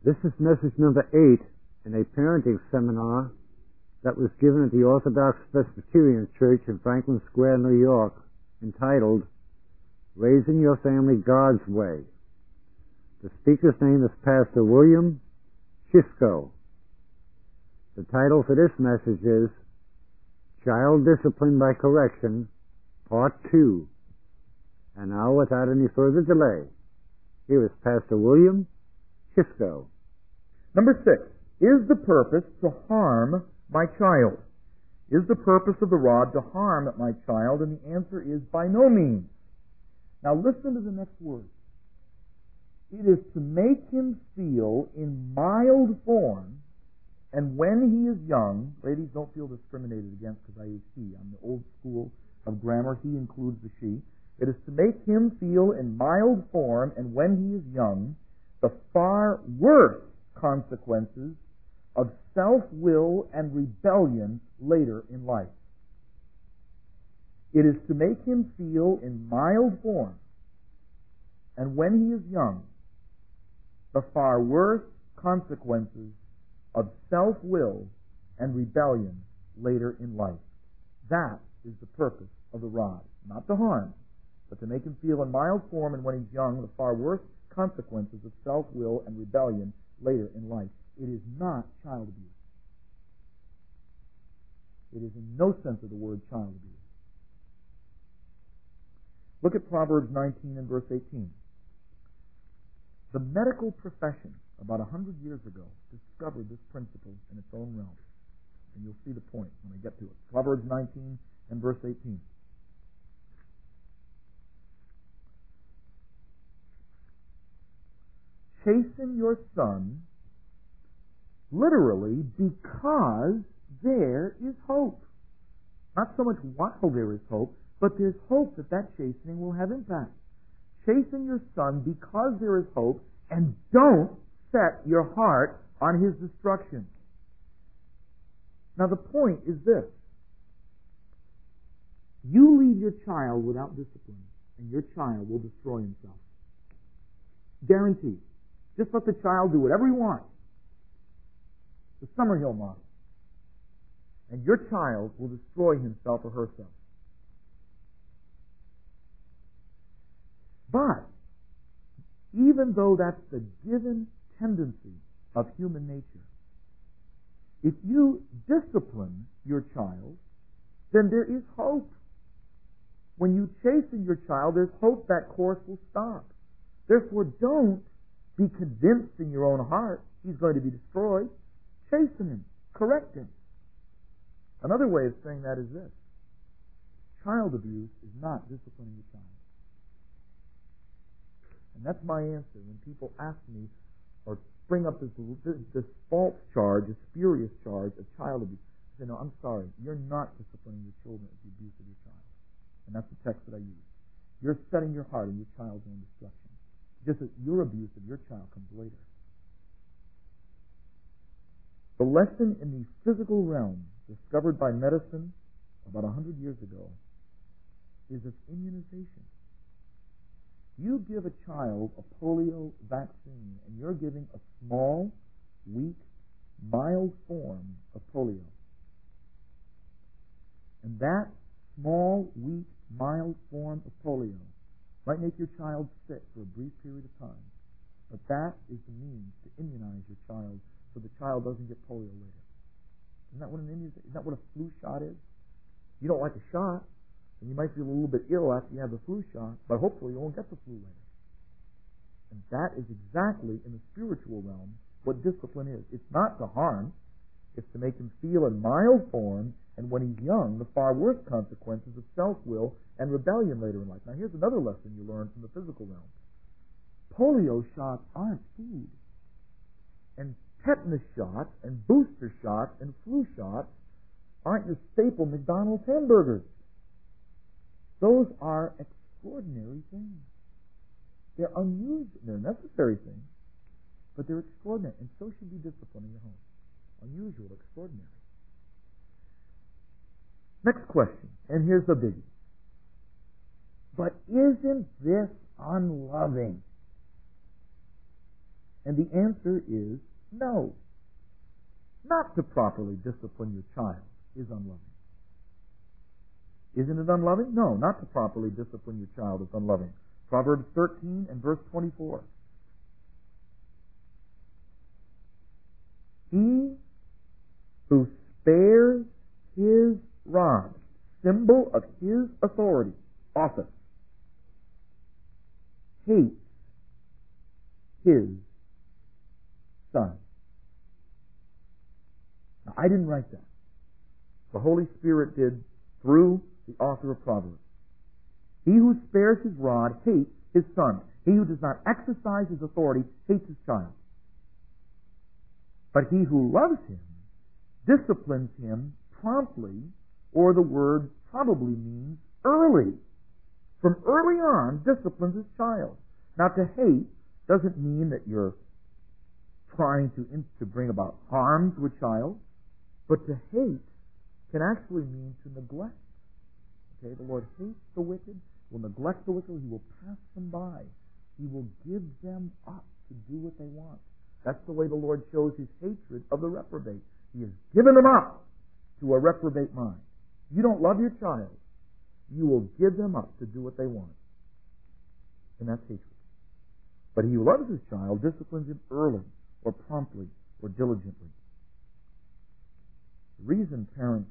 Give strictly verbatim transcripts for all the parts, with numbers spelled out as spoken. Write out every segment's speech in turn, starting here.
This is message number eight in a parenting seminar that was given at the Orthodox Presbyterian Church in Franklin Square, New York, entitled Raising Your Family God's Way. The speaker's name is Pastor William Chisco. The title for this message is Child Discipline by Correction, Part two. And now, without any further delay, here is Pastor William Chisco. Number six, is the purpose to harm my child? Is the purpose of the rod to harm my child? And the answer is by no means. Now listen to the next word. It is to make him feel in mild form, and when he is young, ladies, don't feel discriminated against because I use he. I'm the old school of grammar. He includes the she. It is to make him feel in mild form, and when he is young, the far worse consequences of self-will and rebellion later in life. It is to make him feel in mild form, and when he is young, the far worse consequences of self-will and rebellion later in life. That is the purpose of the rod. Not to harm, but to make him feel in mild form, and when he's young, the far worse consequences of self-will and rebellion later in life. It is not child abuse. It is in no sense of the word child abuse. Look at Proverbs nineteen and verse eighteen. The medical profession, about a hundred years ago, discovered this principle in its own realm. And you'll see the point when I get to it. Proverbs nineteen and verse eighteen. Chasten your son, literally, because there is hope. Not so much while there is hope, but there's hope that that chastening will have impact. Chasten your son because there is hope, and don't set your heart on his destruction. Now the point is this. You leave your child without discipline, and your child will destroy himself. Guaranteed. Just let the child do whatever he wants. The Summerhill model. And your child will destroy himself or herself. But, even though that's the given tendency of human nature, if you discipline your child, then there is hope. When you chasten your child, there's hope that course will stop. Therefore, don't be convinced in your own heart he's going to be destroyed. Chasten him. Correct him. Another way of saying that is this. Child abuse is not disciplining your child. And that's my answer when people ask me or bring up this, this, this false charge, this spurious charge of child abuse. I say, no, I'm sorry. You're not disciplining your children with the abuse of your child. And that's the text that I use. You're setting your heart on your child's own destruction. Just as your abuse of your child comes later. The lesson in the physical realm discovered by medicine about a hundred years ago is this immunization. You give a child a polio vaccine, and you're giving a small, weak, mild form of polio. And that small, weak, mild form of polio might make your child sick for a brief period of time, but that is the means to immunize your child so the child doesn't get polio later. Isn't that what an immunization? Isn't that what a flu shot is? You don't like a shot, and you might feel a little bit ill after you have the flu shot, but hopefully you won't get the flu later. And that is exactly in the spiritual realm what discipline is. It's not to harm. It's to make him feel in mild form, and when he's young, the far worse consequences of self-will and rebellion later in life. Now here's another lesson you learn from the physical realm. Polio shots aren't food. And tetanus shots and booster shots and flu shots aren't your staple McDonald's hamburgers. Those are extraordinary things. They're unusual. They're necessary things, but they're extraordinary, and so should be discipline in your home. Unusual, extraordinary. Next question, and here's the biggie. But isn't this unloving? And the answer is no. Not to properly discipline your child is unloving. Isn't it unloving? No, not to properly discipline your child is unloving. Proverbs thirteen and verse twenty-four. He who spares his rod, symbol of his authority, office, hates his son. Now, I didn't write that. The Holy Spirit did through the author of Proverbs. He who spares his rod hates his son. He who does not exercise his authority hates his child. But he who loves him disciplines him promptly, or the word probably means early. From early on, disciplines his child. Now, to hate doesn't mean that you're trying to, to bring about harm to a child, but to hate can actually mean to neglect. Okay, the Lord hates the wicked, will neglect the wicked, he will pass them by. He will give them up to do what they want. That's the way the Lord shows his hatred of the reprobate. He has given them up to a reprobate mind. You don't love your child, you will give them up to do what they want. And that's hatred. But he who loves his child disciplines him early, or promptly, or diligently. The reason parents,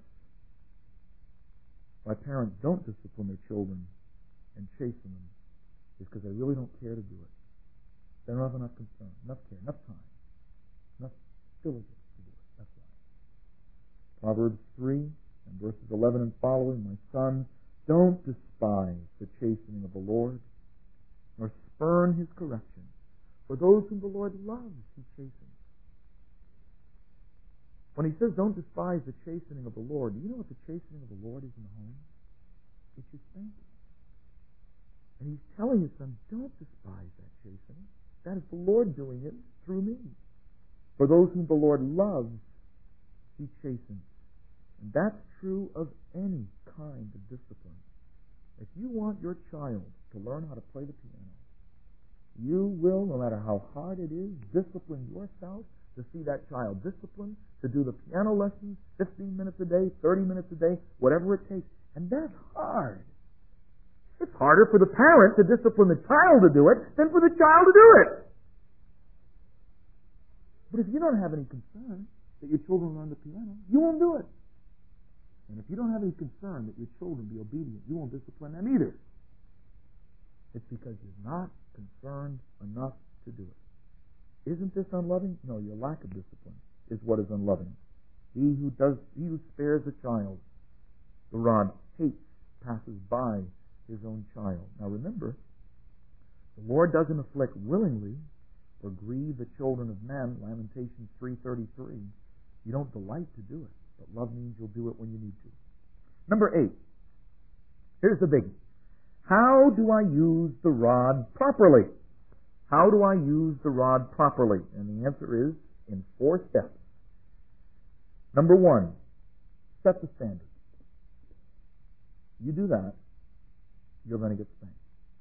why parents don't discipline their children and chasten them is because they really don't care to do it. They don't have enough concern, enough care, enough time, enough diligence to do it. That's why. Proverbs three and verses eleven and following, my son, don't despise the chastening of the Lord, nor spurn his correction. For those whom the Lord loves, he chastens. When he says don't despise the chastening of the Lord, do you know what the chastening of the Lord is in the home? It's your spanking. And he's telling his son, don't despise that chastening. That is the Lord doing it through me. For those whom the Lord loves, he chastens. And that's true of any kind of discipline. If you want your child to learn how to play the piano, you will, no matter how hard it is, discipline yourself to see that child disciplined, to do the piano lessons fifteen minutes a day, thirty minutes a day, whatever it takes. And that's hard. It's harder for the parent to discipline the child to do it than for the child to do it. But if you don't have any concern that your children learn the piano, you won't do it. And if you don't have any concern that your children be obedient, you won't discipline them either. It's because you're not concerned enough to do it. Isn't this unloving? No, your lack of discipline is what is unloving. He who does, he who spares a child, the rod hates, passes by his own child. Now remember, the Lord doesn't afflict willingly or grieve the children of men. Lamentations three thirty-three. You don't delight to do it, but love means you'll do it when you need to. Number eight. Here's the biggie. How do I use the rod properly? How do I use the rod properly? And the answer is in four steps. Number one, set the standard. You do that, you're going to get spanked.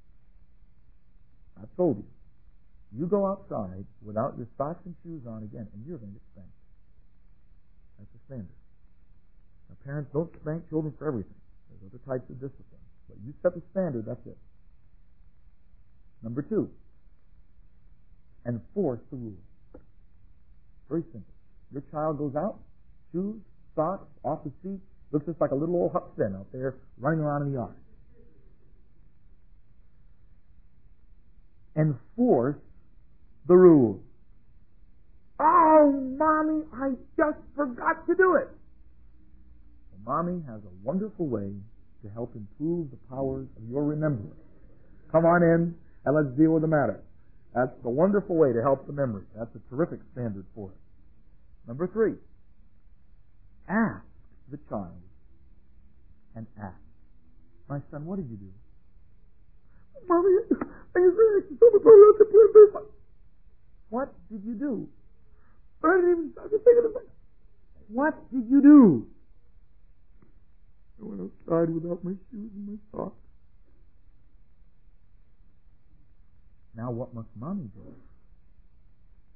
I told you. You go outside without your socks and shoes on again, and you're going to get spanked. That's the standard. Now, parents don't spank children for everything. There's other types of discipline. But you set the standard, that's it. Number two, enforce the rule. Very simple. Your child goes out, shoes, socks, off the seat, looks just like a little old Huck Finn out there running around in the yard. Enforce the rule. Oh, Mommy, I just forgot to do it. Well, Mommy has a wonderful way to help improve the powers of your remembrance. Come on in and let's deal with the matter. That's a wonderful way to help the memory. That's a terrific standard for it. Number three, ask the child and ask. My son, what did you do? Mommy, I What did you do? I didn't even start to think of it. What did you do? I went outside without my shoes and my socks. Now what must Mommy do?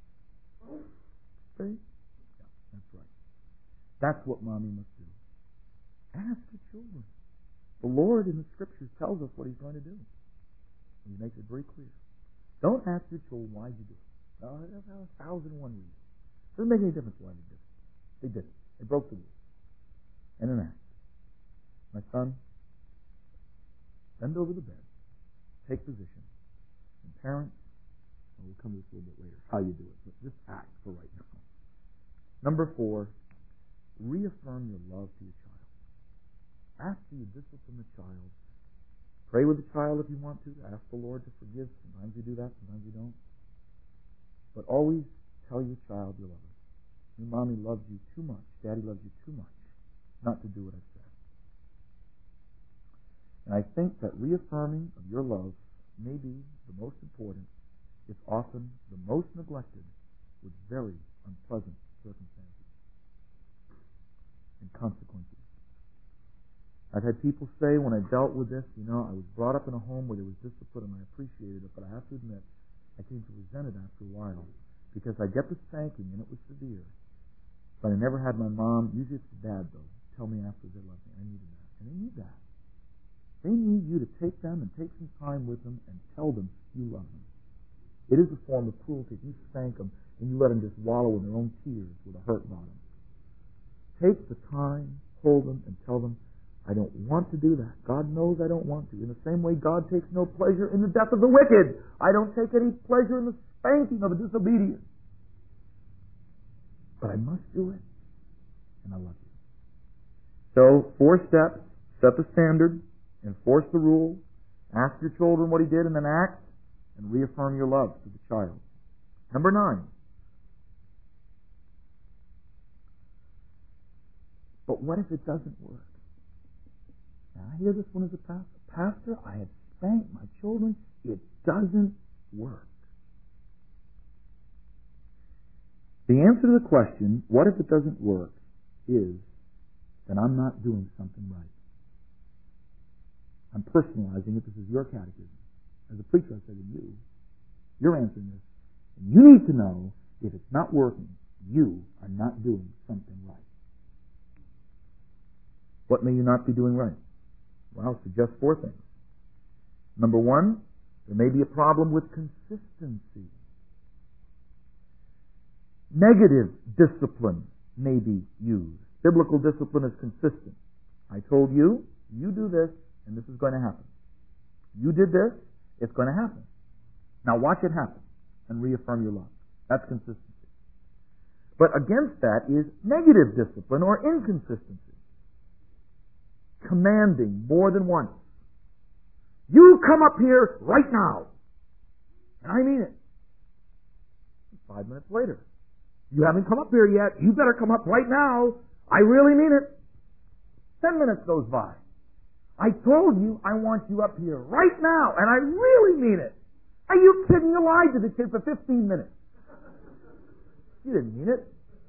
That's what mommy must do. Ask your children. The Lord in the Scriptures tells us what He's going to do. He makes it very clear. Don't ask your children, why did you do it? No, there's a thousand and one reasons. Doesn't make any difference why they did it. They did it. They broke the rules. And an act. My son, bend over the bed. Take position. And parents, and we'll come to this a little bit later, how you do it. But just act for right now. Number four, reaffirm your love to your child. After you discipline the child, pray with the child if you want to. Ask the Lord to forgive. Sometimes you do that, sometimes you don't. But always tell your child you love him. Your mommy loves you too much. Daddy loves you too much not to do what I've said. And I think that reaffirming of your love may be the most important, if often the most neglected, with very unpleasant circumstances and consequences. I've had people say when I dealt with this, you know, I was brought up in a home where there was discipline and I appreciated it, but I have to admit, I came to resent it after a while because I get the spanking and it was severe, but I never had my mom, usually it's the dad though, tell me after they love me. I needed that. And they need that. They need you to take them and take some time with them and tell them you love them. It is a form of cruelty if you spank them and you let them just wallow in their own tears with a hurt bottom. Take the time, hold them, and tell them, I don't want to do that. God knows I don't want to. In the same way, God takes no pleasure in the death of the wicked. I don't take any pleasure in the spanking of a disobedient. But I must do it, and I love you. So, four steps. Set the standard, enforce the rule, ask your children what he did, and then act, and reaffirm your love to the child. Number nine. But what if it doesn't work? Now, I hear this one as a pastor. Pastor, I have spanked my children. It doesn't work. The answer to the question, what if it doesn't work, is that I'm not doing something right. I'm personalizing it. This is your catechism. As a preacher, I say to you, you're answering this. And you need to know if it's not working, you are not doing something right. What may you not be doing right? Well, I'll suggest four things. Number one, there may be a problem with consistency. Negative discipline may be used. Biblical discipline is consistent. I told you, you do this, and this is going to happen. You did this, it's going to happen. Now watch it happen, and reaffirm your love. That's consistency. But against that is negative discipline or inconsistency. Commanding more than once. You come up here right now. And I mean it. Five minutes later. You haven't come up here yet. You better come up right now. I really mean it. Ten minutes goes by. I told you I want you up here right now, and I really mean it. Are you kidding? You lied to the kid for fifteen minutes. You didn't mean it.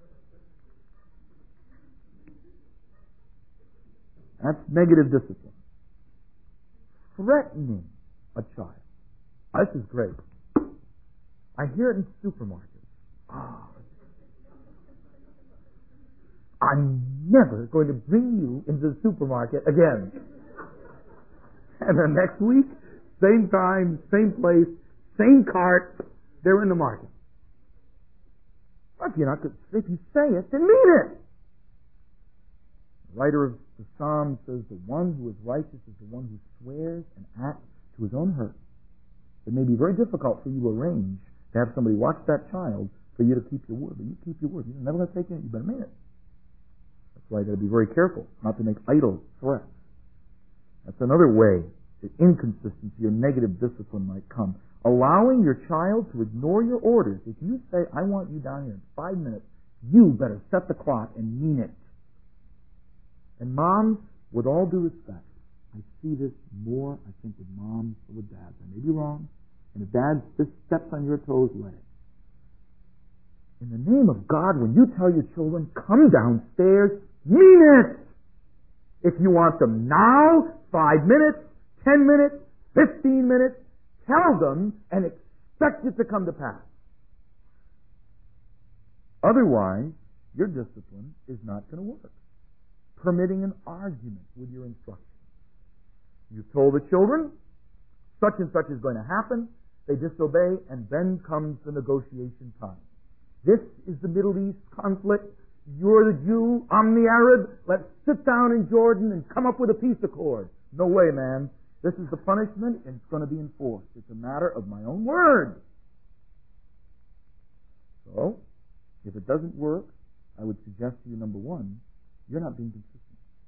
That's negative discipline. Threatening a child. This is great. I hear it in supermarkets. Oh. I'm never going to bring you into the supermarket again. And the next week, same time, same place, same cart, they're in the market. Well, if you're not good, if you say it, then mean it. The writer of the Psalm says, the one who is righteous is the one who swears and acts to his own hurt. It may be very difficult for you to arrange to have somebody watch that child for you to keep your word. But you keep your word. You're never going to take it. You better mean it. That's why you've got to be very careful not to make idle threats. That's another way that inconsistency or negative discipline might come. Allowing your child to ignore your orders. If you say, I want you down here in five minutes, you better set the clock and mean it. And moms, with all due respect, I see this more, I think, with moms than with dads. I may be wrong. And if dad just steps on your toes, let it. In the name of God, when you tell your children, come downstairs, mean it! If you want them now, five minutes, ten minutes, fifteen minutes, tell them and expect it to come to pass. Otherwise, your discipline is not going to work. Permitting an argument with your instruction. You've told the children, such and such is going to happen. They disobey, and then comes the negotiation time. This is the Middle East conflict. You're the Jew, I'm the Arab. Let's sit down in Jordan and come up with a peace accord. No way, man. This is the punishment, and it's going to be enforced. It's a matter of my own word. So, if it doesn't work, I would suggest to you, number one, you're not being consistent.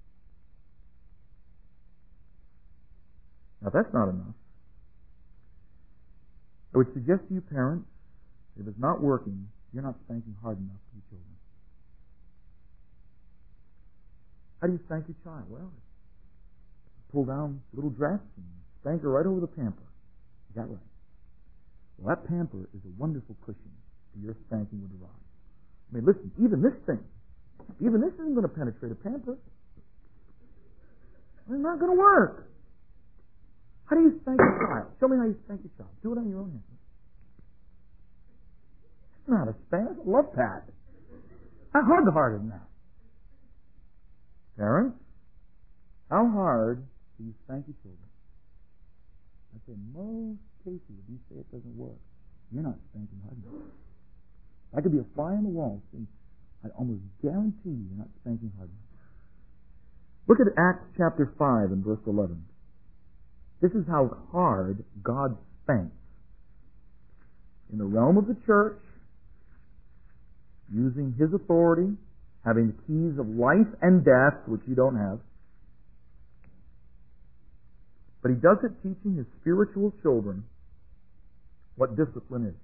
Now, that's not enough. I would suggest to you, parents, if it's not working, you're not spanking hard enough for your children. How do you spank your child? Well, pull down a little dress and spank her right over the pamper. Is that right? Well, that pamper is a wonderful cushion for your spanking with a rod. I mean, listen, even this thing, even this isn't going to penetrate a pamper. It's not going to work. How do you spank your child? Show me how you spank your child. Do it on your own hand. It's not a spank. It's a love pat. How hard-hearted than that? Parents, how hard do you spank your children? I say, most cases, if you say it doesn't work, you're not spanking hard enough. I could be a fly on the wall, and I almost guarantee you you're not spanking hard enough. Look at Acts chapter five and verse eleven. This is how hard God spanks. In the realm of the church, using His authority, having the keys of life and death, which you don't have. But He does it teaching His spiritual children what discipline is.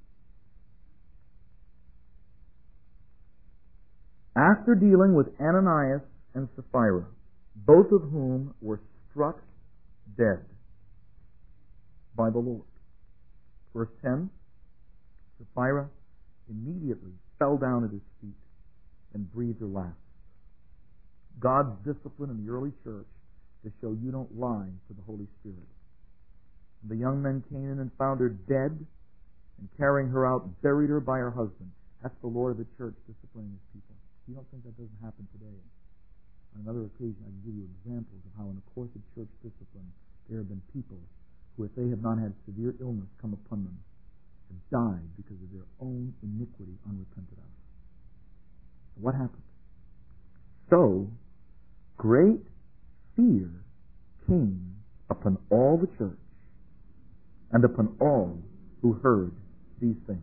After dealing with Ananias and Sapphira, both of whom were struck dead by the Lord. Verse ten, Sapphira immediately fell down at His feet and breathed her last. God's discipline in the early church to show you don't lie to the Holy Spirit. The young men came in and found her dead, and carrying her out, buried her by her husband. That's the Lord of the church disciplining His people. You don't think that doesn't happen today? On another occasion, I can give you examples of how in the course of church discipline, there have been people who, if they have not had severe illness come upon them, have died because of their own iniquity unrepented of. What happened? So, great fear came upon all the church and upon all who heard these things.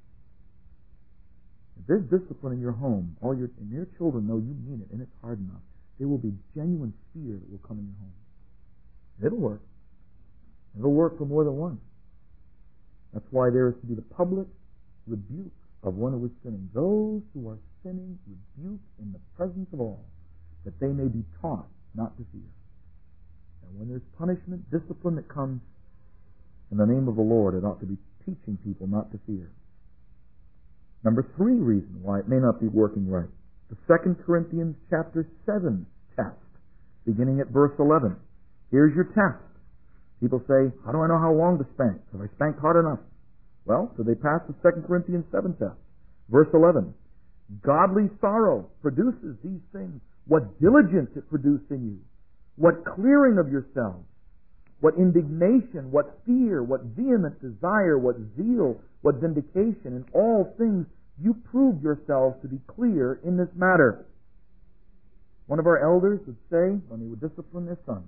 If there's discipline in your home, all your and your children know you mean it, and it's hard enough, there will be genuine fear that will come in your home. It'll work. It'll work for more than one. That's why there is to be the public rebuke of one who is sinning. Those who are sinning rebuke in the presence of all, that they may be taught not to fear. And when there's punishment, discipline that comes in the name of the Lord, it ought to be teaching people not to fear. Number three reason why it may not be working right. The Second Corinthians chapter seven test, beginning at verse eleven. Here's your test. People say, how do I know how long to spank? Have I spanked hard enough? Well, so they pass the Second Corinthians seven test. Verse eleven. Godly sorrow produces these things. What diligence it produced in you. What clearing of yourselves. What indignation, what fear, what vehement desire, what zeal, what vindication. In all things you proved yourselves to be clear in this matter. One of our elders would say, when they would discipline their son,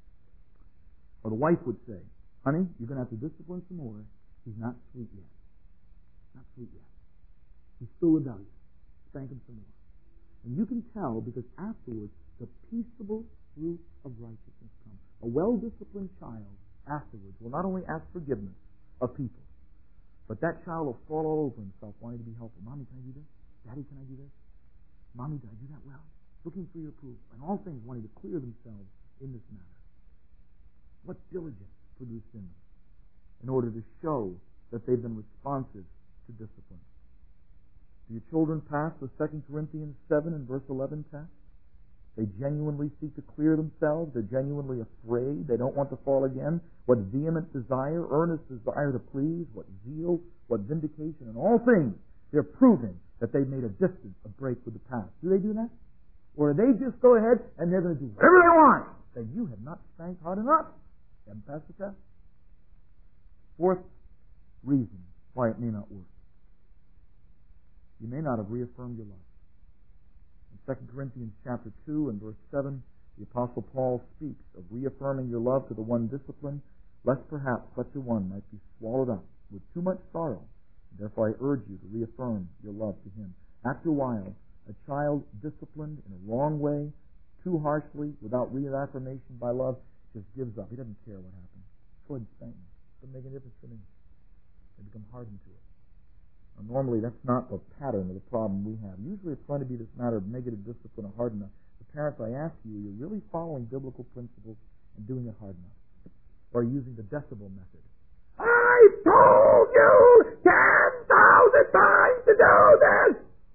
or the wife would say, honey, you're going to have to discipline some more. He's not sweet yet. Not sweet yet. He's still rebellious. Spank him some more. And you can tell because afterwards the peaceable fruit of righteousness comes. A well-disciplined child afterwards will not only ask forgiveness of people, but that child will fall all over himself wanting to be helpful. Mommy, can I do this? Daddy, can I do this? Mommy, did I do that well? Looking for your approval. And all things wanting to clear themselves in this matter. What diligence produced in them in order to show that they've been responsive to discipline. Do your children pass the Second Corinthians seven and verse eleven test? They genuinely seek to clear themselves. They're genuinely afraid. They don't want to fall again. What vehement desire, earnest desire to please, what zeal, what vindication, in all things they're proving that they've made a distance, a break with the past. Do they do that? Or do they just go ahead and they're going to do whatever they want? Then you have not spanked hard enough. You haven't passed the test. Fourth reason why it may not work. You may not have reaffirmed your love. In Second Corinthians chapter two and verse seven, the Apostle Paul speaks of reaffirming your love to the one disciplined, lest perhaps such a one might be swallowed up with too much sorrow. Therefore I urge you to reaffirm your love to him. After a while, a child disciplined in a wrong way, too harshly, without reaffirmation by love, just gives up. He doesn't care what happens. Go ahead and spank me. It doesn't make any difference to me. They become hardened to it. Now, normally, that's not the pattern of the problem we have. Usually it's going to be this matter of negative discipline or hard enough. The parents, I ask you, you're really following biblical principles and doing it hard enough? Or using the decibel method? I told you ten thousand times to do this!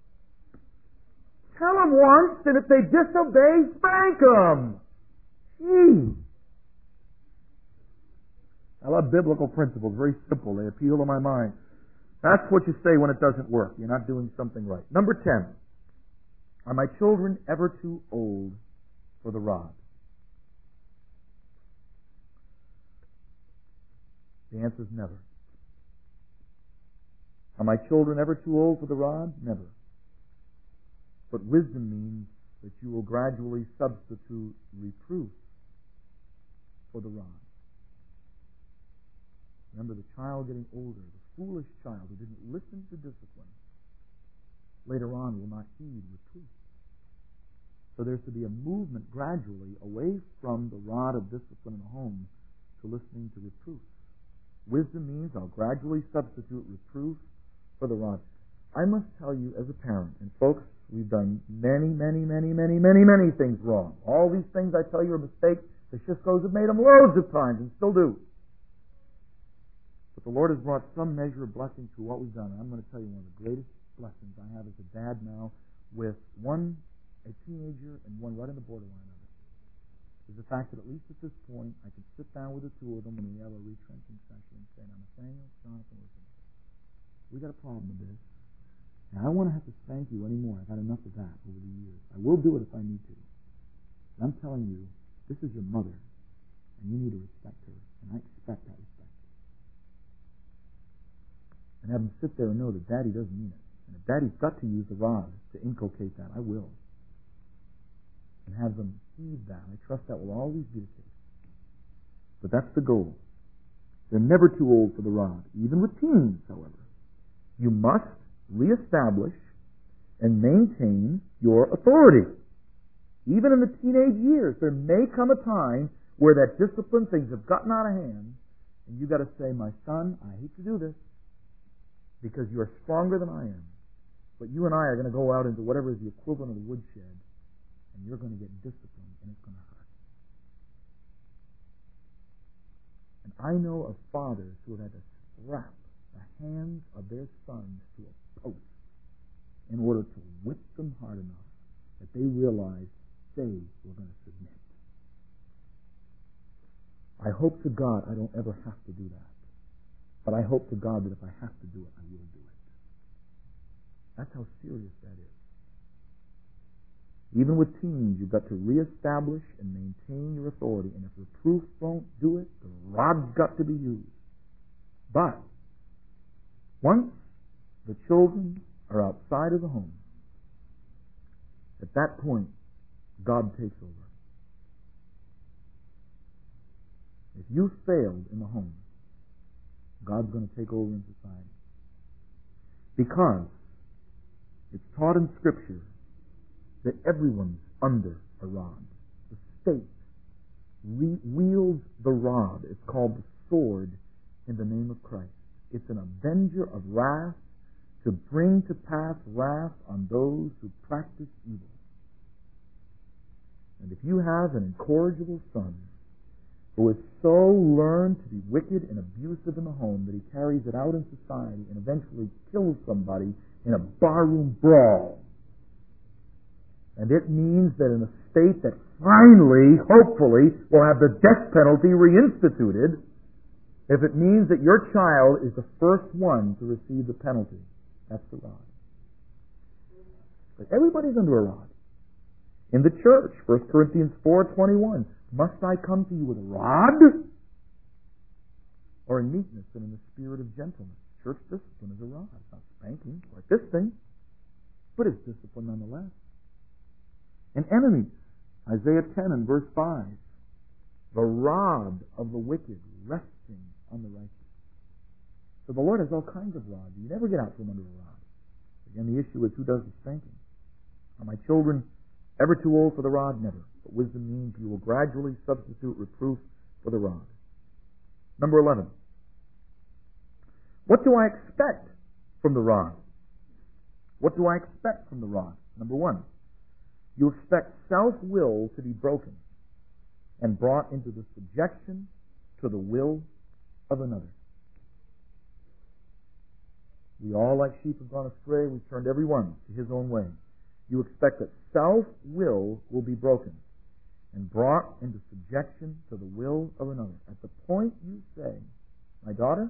Tell them once, and if they disobey, spank them. Gee. I love biblical principles. Very simple. They appeal to my mind. That's what you say when it doesn't work. You're not doing something right. Number ten. Are my children ever too old for the rod? The answer is never. Are my children ever too old for the rod? Never. But wisdom means that you will gradually substitute reproof for the rod. Remember, the child getting older, the foolish child who didn't listen to discipline, later on will not heed reproof. So there's to be a movement gradually away from the rod of discipline in the home to listening to reproof. Wisdom means I'll gradually substitute reproof for the rod. I must tell you as a parent, and folks, we've done many, many, many, many, many, many things wrong. All these things I tell you are mistakes. The Shishkos have made them loads of times and still do. But the Lord has brought some measure of blessing through what we've done. And I'm going to tell you one of the greatest blessings I have as a dad now with one, a teenager, and one right on the borderline of it, is the fact that at least at this point, I can sit down with the two of them when we have a retrenching session and say, now, Nathaniel, Jonathan, listen, we got a problem with this. And I don't want to have to spank you anymore. I've had enough of that over the years. I will do it if I need to. And I'm telling you, this is your mother, and you need to respect her, and I expect that respect. And have them sit there and know that Daddy doesn't mean it. And if Daddy's got to use the rod to inculcate that, I will. And have them heed that. I trust that will always be the case. But that's the goal. They're never too old for the rod. Even with teens, however. You must reestablish and maintain your authority. Even in the teenage years, there may come a time where that discipline, things have gotten out of hand, and you've got to say, my son, I hate to do this, because you are stronger than I am. But you and I are going to go out into whatever is the equivalent of the woodshed, and you're going to get disciplined, and it's going to hurt. And I know of fathers who have had to strap the hands of their sons to a post in order to whip them hard enough that they realized they were going to submit. I hope to God I don't ever have to do that. But I hope to God that if I have to do it, I will do it. That's how serious that is. Even with teens, you've got to reestablish and maintain your authority. And if reproof won't do it, the rod's got to be used. But once the children are outside of the home, at that point, God takes over. If you failed in the home, God's going to take over in society. Because it's taught in Scripture that everyone's under a rod. The state re- wields the rod. It's called the sword in the name of Christ. It's an avenger of wrath to bring to pass wrath on those who practice evil. And if you have an incorrigible son who has so learned to be wicked and abusive in the home that he carries it out in society and eventually kills somebody in a barroom brawl, and it means that in a state that finally, hopefully, will have the death penalty reinstituted, if it means that your child is the first one to receive the penalty, that's the rod. But everybody's under a rod. In the church, First Corinthians four twenty-one, must I come to you with a rod? Or in meekness and in the spirit of gentleness. Church discipline is a rod. It's not spanking like this thing, but it's discipline nonetheless. And enemies, Isaiah ten and verse five, the rod of the wicked resting on the righteous. So the Lord has all kinds of rods. You never get out from under a rod. Again, the issue is who does the spanking. Are my children ever too old for the rod? Never. But wisdom means you will gradually substitute reproof for the rod. Number eleven. What do I expect from the rod? What do I expect from the rod? Number one, you expect self-will to be broken and brought into the subjection to the will of another. We all, like sheep, have gone astray. We've turned every one to his own way. You expect that self-will will be broken and brought into subjection to the will of another. At the point you say, my daughter,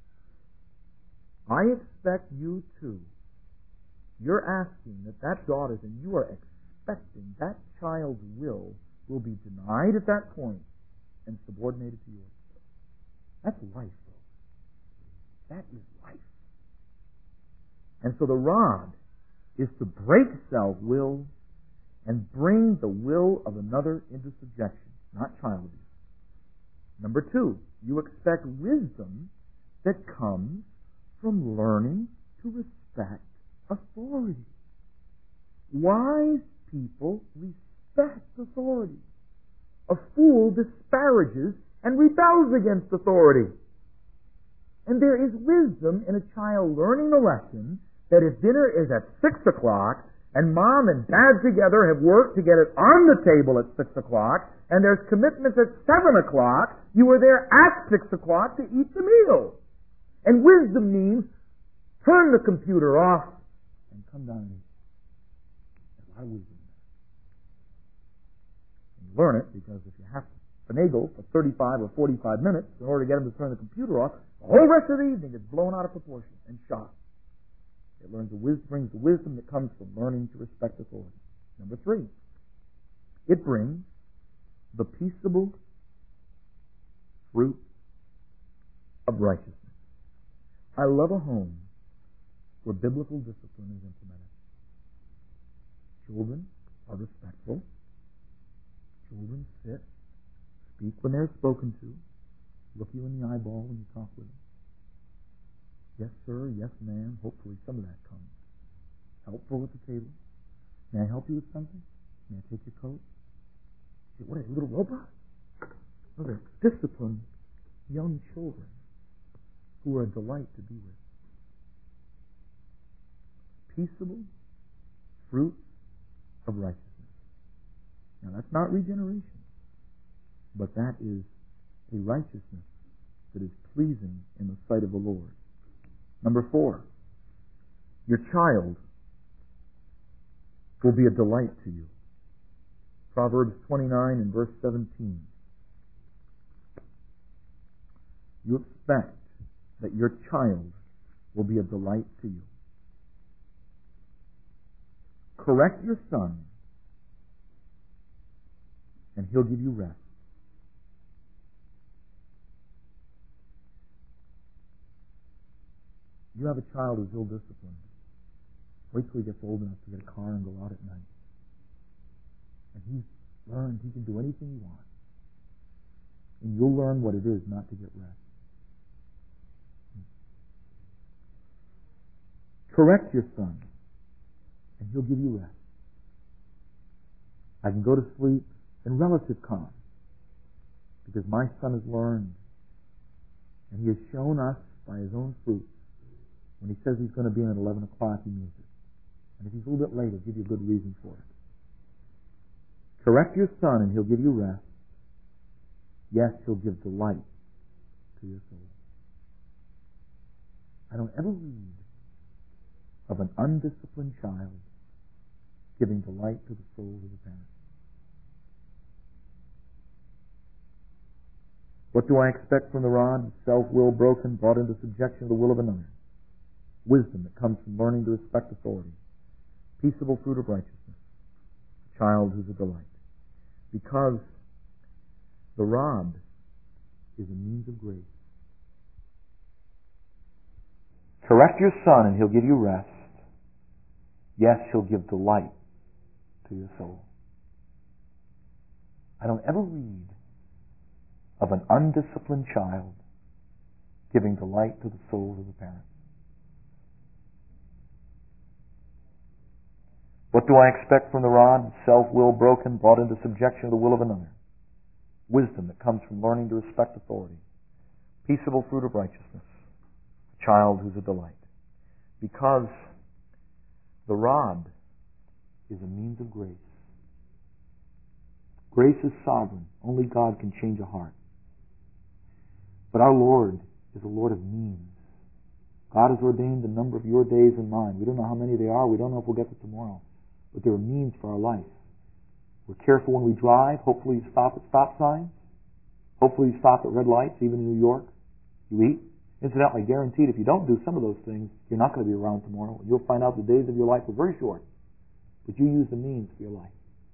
I expect you to. You're asking that that daughter's, and you are expecting that child's will will be denied at that point and subordinated to yours. That's life, though. That is life. And so the rod is to break self-will and bring the will of another into subjection, not child abuse. Number two, you expect wisdom that comes from learning to respect authority. Wise people respect authority. A fool disparages and rebels against authority. And there is wisdom in a child learning the lesson that if dinner is at six o'clock and mom and dad together have worked to get it on the table at six o'clock and there's commitments at seven o'clock, you are there at six o'clock to eat the meal. And wisdom means turn the computer off and come down and eat. There's a lot of wisdom in that. And you learn it because if you have to finagle for thirty-five or forty-five minutes in order to get them to turn the computer off, the whole rest of the evening gets blown out of proportion and shot. It learns the wisdom, brings the wisdom that comes from learning to respect authority. Number three, it brings the peaceable fruit of righteousness. I love a home where biblical discipline is implemented. Children are respectful. Children sit, speak when they're spoken to, look you in the eyeball when you talk with them. Yes, sir, yes, ma'am. Hopefully some of that comes. Helpful at the table. May I help you with something? May I take your coat? What are you, little robot? Those are disciplined young children who are a delight to be with. Peaceable fruit of righteousness. Now that's not regeneration, but that is a righteousness that is pleasing in the sight of the Lord. Number four, your child will be a delight to you. Proverbs twenty-nine and verse seventeen. You expect that your child will be a delight to you. Correct your son, and he'll give you rest. You have a child who's ill-disciplined. Wait till he gets old enough to get a car and go out at night. And he's learned he can do anything he wants. And you'll learn what it is not to get rest. Correct your son, and he'll give you rest. I can go to sleep in relative calm because my son has learned, and he has shown us by his own fruit. When he says he's going to be in at eleven o'clock, he means it. And if he's a little bit late, he'll give you a good reason for it. Correct your son, and he'll give you rest. Yes, he'll give delight to your soul. I don't ever read of an undisciplined child giving delight to the soul of the parent. What do I expect from the rod? Self-will broken, brought into subjection to the will of another. Wisdom that comes from learning to respect authority. Peaceable fruit of righteousness, a child who's a delight. Because the rod is a means of grace. Correct your son and he'll give you rest. Yes, he'll give delight to your soul. I don't ever read of an undisciplined child giving delight to the souls of the parents. What do I expect from the rod? Self-will broken, brought into subjection to the will of another. Wisdom that comes from learning to respect authority. Peaceable fruit of righteousness. A child who's a delight. Because the rod is a means of grace. Grace is sovereign. Only God can change a heart. But our Lord is a Lord of means. God has ordained the number of your days and mine. We don't know how many they are. We don't know if we'll get to tomorrow. But there are means for our life. We're careful when we drive. Hopefully you stop at stop signs. Hopefully you stop at red lights, even in New York. You eat. Incidentally, guaranteed, if you don't do some of those things, you're not going to be around tomorrow. You'll find out the days of your life are very short. But you use the means for your life.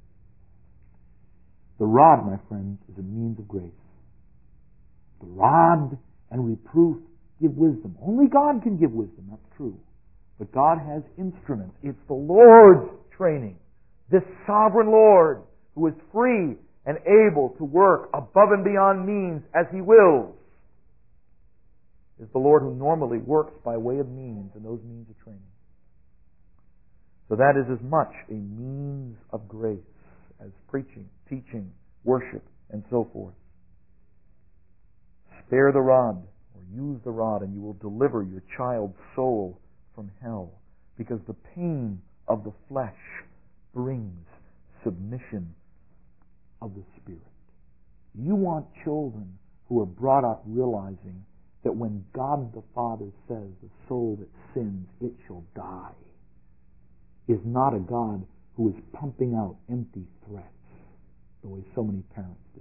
The rod, my friends, is a means of grace. The rod and reproof give wisdom. Only God can give wisdom, that's true. But God has instruments. It's the Lord's training. This sovereign Lord who is free and able to work above and beyond means as He wills is the Lord who normally works by way of means, and those means are training. So that is as much a means of grace as preaching, teaching, worship, and so forth. Spare the rod, or use the rod, and you will deliver your child's soul from hell, because the pain of the flesh brings submission of the Spirit. You want children who are brought up realizing that when God the Father says the soul that sins, it shall die, is not a God who is pumping out empty threats the way so many parents do.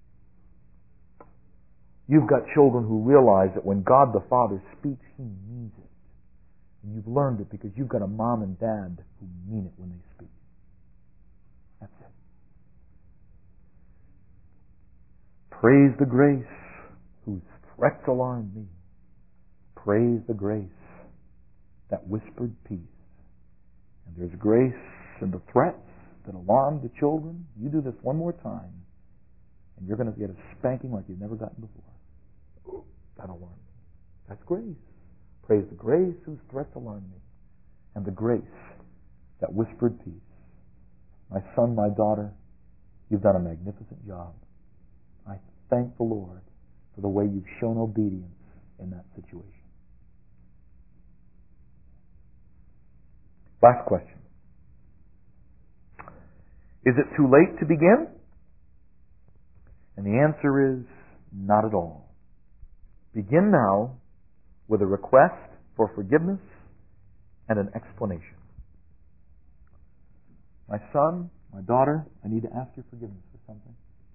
You've got children who realize that when God the Father speaks, He means it. And you've learned it because you've got a mom and dad who mean it when they speak. That's it. Praise the grace whose threats alarmed me. Praise the grace that whispered peace. And there's grace in the threats that alarmed the children. You do this one more time, and you're going to get a spanking like you've never gotten before. That alarmed me. That's grace. Praise the grace whose threats alarmed me, and the grace that whispered peace. My son, my daughter, you've done a magnificent job. I thank the Lord for the way you've shown obedience in that situation. Last question. Is it too late to begin? And the answer is not at all. Begin now with a request for forgiveness and an explanation. My son, my daughter, I need to ask your forgiveness for something.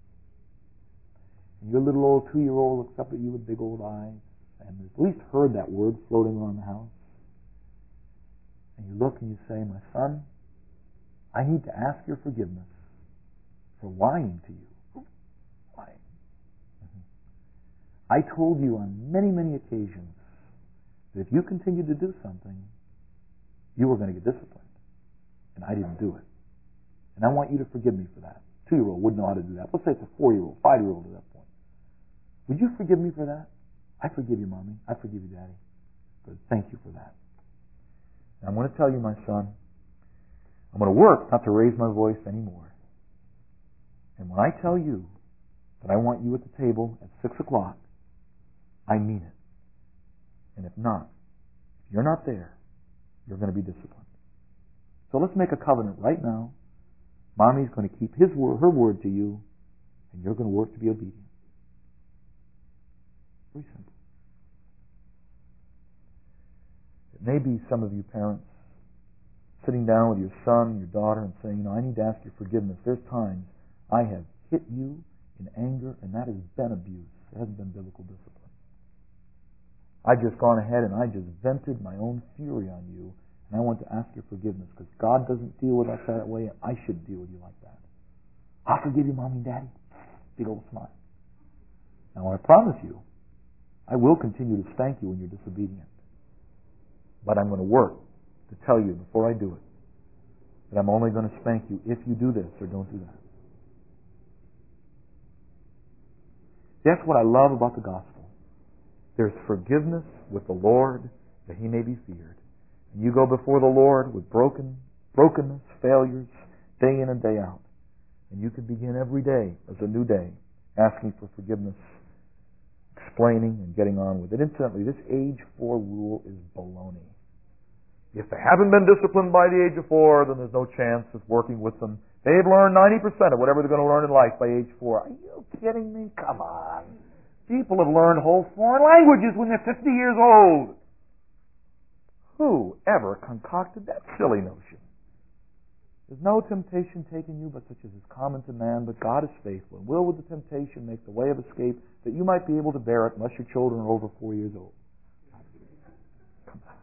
And your little old two-year-old looks up at you with big old eyes and has at least heard that word floating around the house. And you look and you say, my son, I need to ask your forgiveness for lying to you. Lying. Mm-hmm. I told you on many, many occasions that if you continued to do something, you were going to get disciplined. And I didn't do it. And I want you to forgive me for that. Two-year-old wouldn't know how to do that. Let's say it's a four-year-old, five-year-old at that point. Would you forgive me for that? I forgive you, Mommy. I forgive you, Daddy. Good. Thank you for that. And I'm going to tell you, my son, I'm going to work not to raise my voice anymore. And when I tell you that I want you at the table at six o'clock, I mean it. And if not, if you're not there, you're going to be disciplined. So let's make a covenant right now. Mommy's going to keep his word, her word to you, and you're going to work to be obedient. Very simple. It may be some of you parents sitting down with your son, your daughter, and saying, you know, I need to ask your forgiveness. There's times I have hit you in anger, and that has been abuse. It hasn't been biblical discipline. I've just gone ahead and I just vented my own fury on you, And I want to ask your forgiveness because God doesn't deal with us that way, and I should deal with you like that. I'll forgive you, Mommy and Daddy. Big old smile. Now, I promise you, I will continue to spank you when you're disobedient. But I'm going to work to tell you before I do it that I'm only going to spank you if you do this or don't do that. That's what I love about the gospel. There's forgiveness with the Lord that He may be feared. And you go before the Lord with broken, brokenness, failures, day in and day out. And you can begin every day as a new day, asking for forgiveness, explaining, and getting on with it. Incidentally, this age four rule is baloney. If they haven't been disciplined by the age of four, then there's no chance of working with them. They've learned ninety percent of whatever they're going to learn in life by age four. Are you kidding me? Come on. People have learned whole foreign languages when they're fifty years old. Who ever concocted that silly notion? There's no temptation taken you but such as is common to man, but God is faithful and will with the temptation make the way of escape that you might be able to bear it unless your children are over four years old. Come on.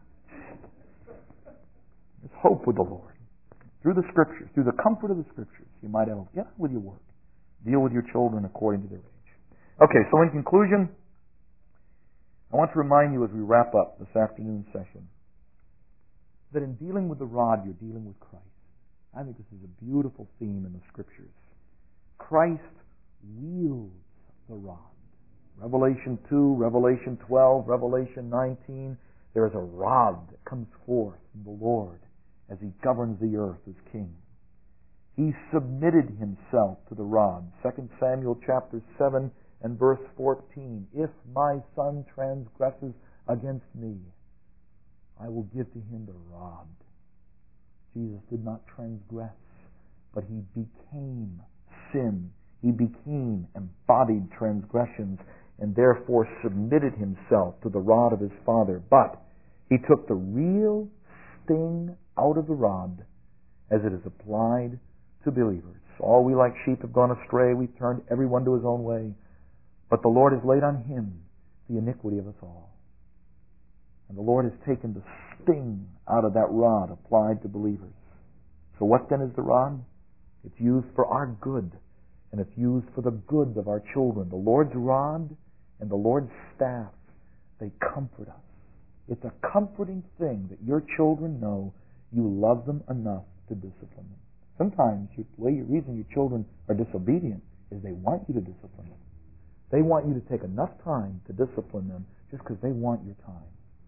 There's hope with the Lord. Through the Scriptures, through the comfort of the Scriptures, you might have hope. Get on with your work. Deal with your children according to their age. Okay, so in conclusion, I want to remind you as we wrap up this afternoon session that in dealing with the rod, you're dealing with Christ. I think this is a beautiful theme in the Scriptures. Christ wields the rod. Revelation two, Revelation twelve, Revelation nineteen, there is a rod that comes forth from the Lord as He governs the earth as King. He submitted Himself to the rod. Second Samuel chapter seven and verse fourteen. If my son transgresses against me, I will give to him the rod. Jesus did not transgress, but He became sin. He became embodied transgressions and therefore submitted Himself to the rod of His Father. But He took the real sting out of the rod as it is applied to believers. All we like sheep have gone astray. We've turned everyone to his own way. But the Lord has laid on Him the iniquity of us all. And the Lord has taken the sting out of that rod applied to believers. So what then is the rod? It's used for our good, and it's used for the good of our children. The Lord's rod and the Lord's staff, they comfort us. It's a comforting thing that your children know you love them enough to discipline them. Sometimes the way you reason your children are disobedient is they want you to discipline them. They want you to take enough time to discipline them just because they want your time.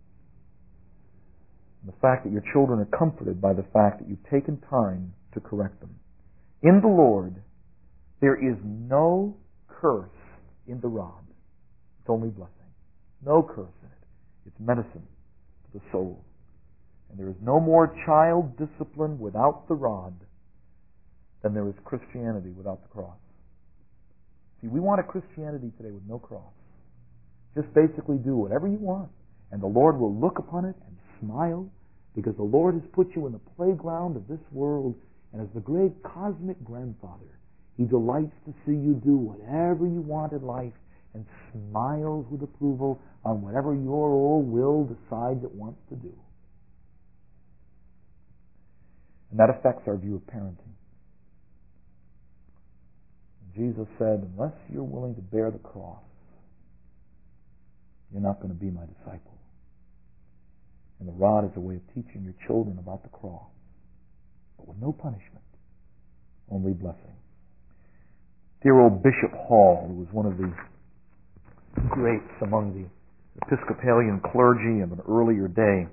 The fact that your children are comforted by the fact that you've taken time to correct them. In the Lord, there is no curse in the rod. It's only blessing. No curse in it. It's medicine to the soul. And there is no more child discipline without the rod than there is Christianity without the cross. See, we want a Christianity today with no cross. Just basically do whatever you want, and the Lord will look upon it and smile, because the Lord has put you in the playground of this world, and as the great cosmic grandfather, He delights to see you do whatever you want in life and smiles with approval on whatever your old will decides it wants to do. And that affects our view of parenting. Jesus said, unless you're willing to bear the cross, you're not going to be my disciple. And the rod is a way of teaching your children about the cross, but with no punishment, only blessing. Dear old Bishop Hall, who was one of the greats among the Episcopalian clergy of an earlier day,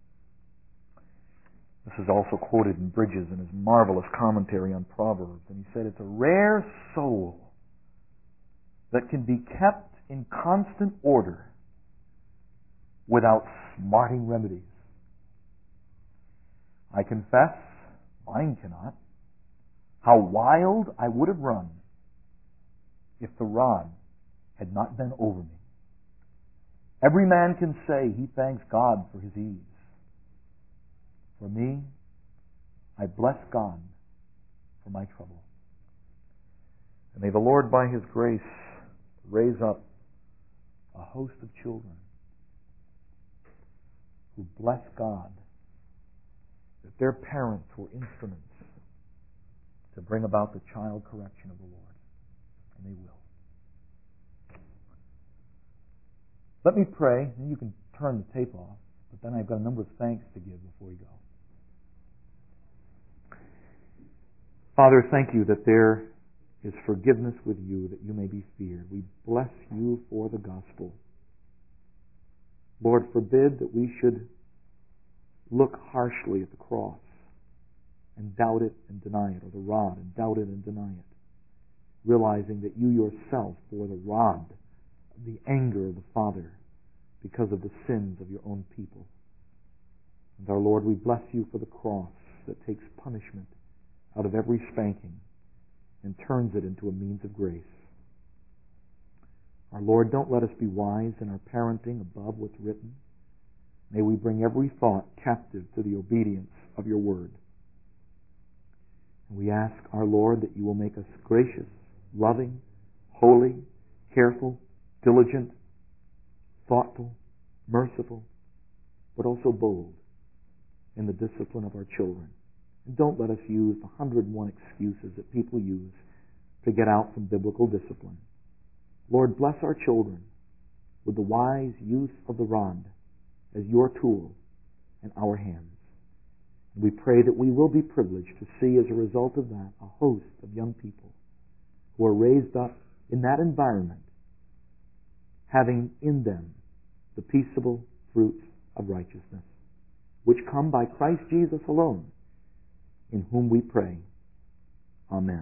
this is also quoted in Bridges in his marvelous commentary on Proverbs. And he said, it's a rare soul that can be kept in constant order without smarting remedies. I confess, mine cannot. How wild I would have run if the rod had not been over me. Every man can say he thanks God for his ease. For me, I bless God for my trouble. And may the Lord, by His grace, raise up a host of children who bless God their parents were instruments to bring about the child correction of the Lord. And they will. Let me pray, and you can turn the tape off, but then I've got a number of thanks to give before we go. Father, thank you that there is forgiveness with you, that you may be feared. We bless you for the gospel. Lord, forbid that we should look harshly at the cross and doubt it and deny it, or the rod and doubt it and deny it, realizing that you yourself bore the rod, the anger of the Father, because of the sins of your own people. And our Lord, we bless you for the cross that takes punishment out of every spanking and turns it into a means of grace. Our Lord, don't let us be wise in our parenting above what's written. May we bring every thought captive to the obedience of your word. And we ask, our Lord, that you will make us gracious, loving, holy, careful, diligent, thoughtful, merciful, but also bold in the discipline of our children. And don't let us use the hundred and one excuses that people use to get out from biblical discipline. Lord, bless our children with the wise use of the rod as your tool in our hands. And we pray that we will be privileged to see, as a result of that, a host of young people who are raised up in that environment, having in them the peaceable fruits of righteousness, which come by Christ Jesus alone, in whom we pray. Amen.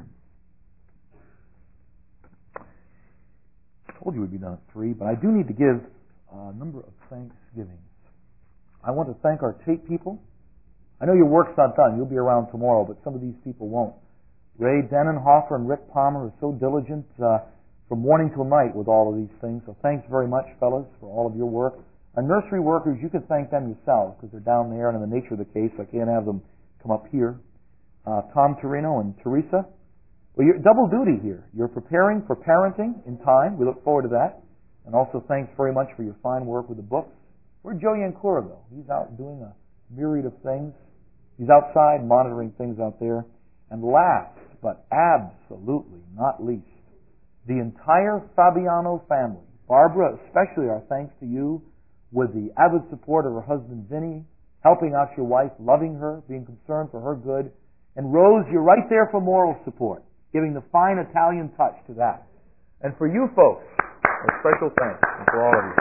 I told you we'd be done at three, but I do need to give a number of thanksgivings. I want to thank our tape people. I know your work's not done. You'll be around tomorrow, but some of these people won't. Ray Denenhofer and Rick Palmer are so diligent uh, from morning till night with all of these things. So thanks very much, fellas, for all of your work. Our nursery workers, you can thank them yourselves because they're down there, and in the nature of the case, I can't have them come up here. Uh, Tom Torino and Teresa. Well, you're double duty here. You're preparing for parenting in time. We look forward to that. And also thanks very much for your fine work with the books. Where'd Joe Yancura go? He's out doing a myriad of things. He's outside monitoring things out there. And last, but absolutely not least, the entire Fabiano family. Barbara, especially our thanks to you with the avid support of her husband Vinny, helping out your wife, loving her, being concerned for her good. And Rose, you're right there for moral support, giving the fine Italian touch to that. And for you folks, a special thanks for all of you.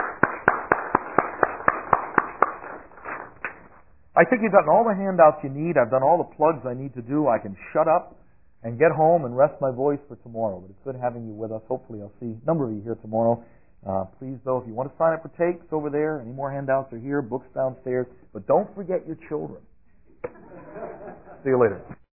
I think you've gotten all the handouts you need. I've done all the plugs I need to do. I can shut up and get home and rest my voice for tomorrow. But it's good having you with us. Hopefully I'll see a number of you here tomorrow. Uh, please, though, if you want to sign up for tapes over there, any more handouts are here, books downstairs. But don't forget your children. See you later.